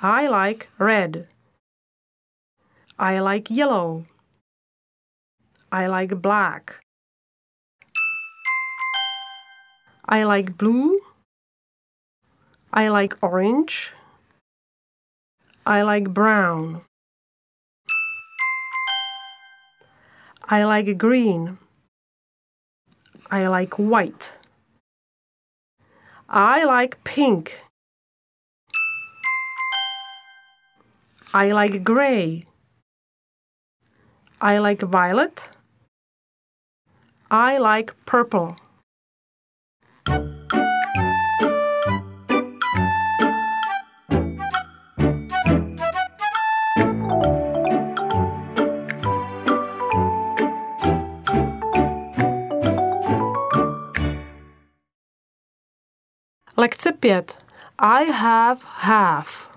I like red. I like yellow. I like black. I like blue. I like orange. I like brown. I like green. I like white. I like pink. I like gray. I like violet. I like purple. Lekce 5. I have half.